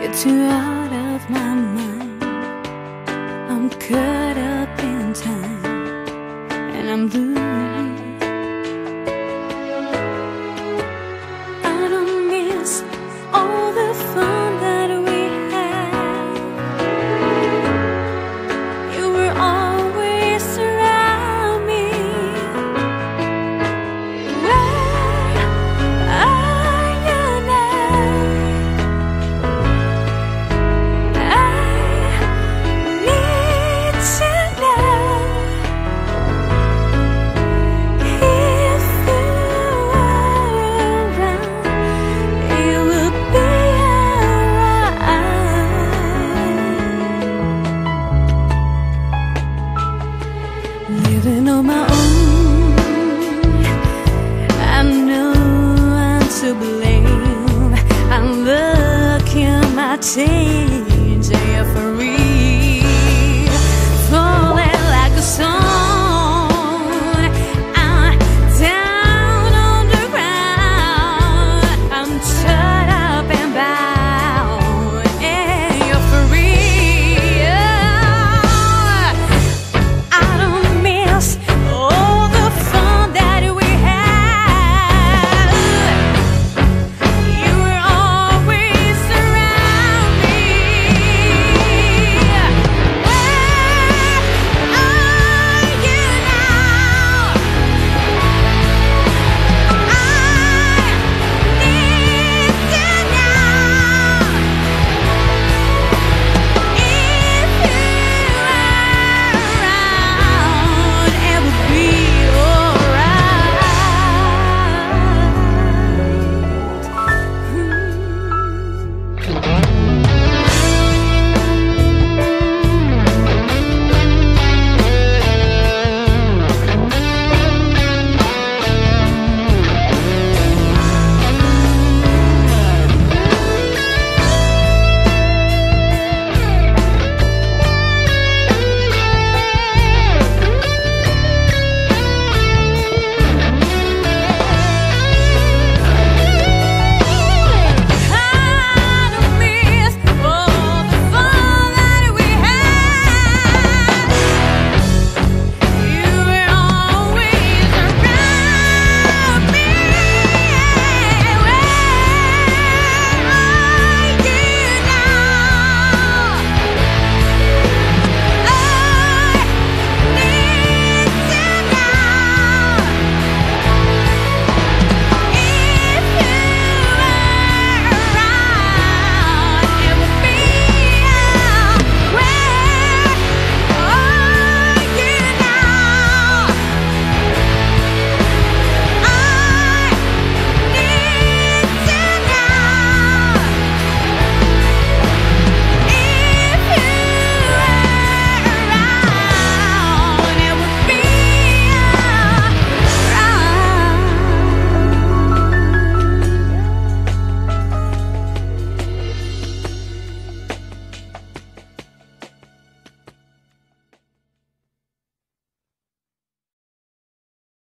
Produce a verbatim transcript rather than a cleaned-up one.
You're too out of my mind. I'm caught up in time, and I'm blue. I don't miss all the fun that we had. You were always around me. Where are you now? I need to know if you are around. It will be alright. Living on my own, I know I'm to blame. I'm lucky in my team.